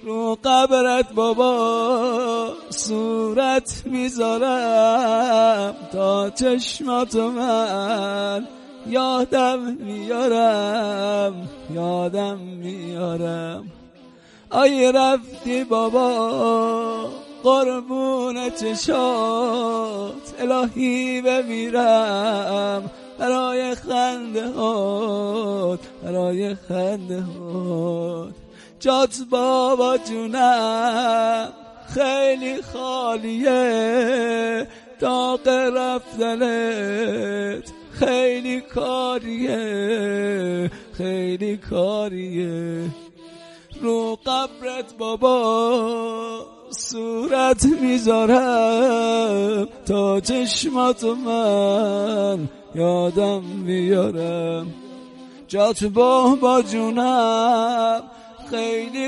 رو قبرت بابا صورت میذارم، تا چشماتو من یادم میارم. آی رفتی بابا قربون چشات، الهی بمیرم برای خنده هات. جات بابا جونم خیلی خالیه، داغ رفتنت خیلی کاریه. رو قبرت بابا صورت میذارم، تا چشماتو من یادم میارم. جات بابا جونم خیلی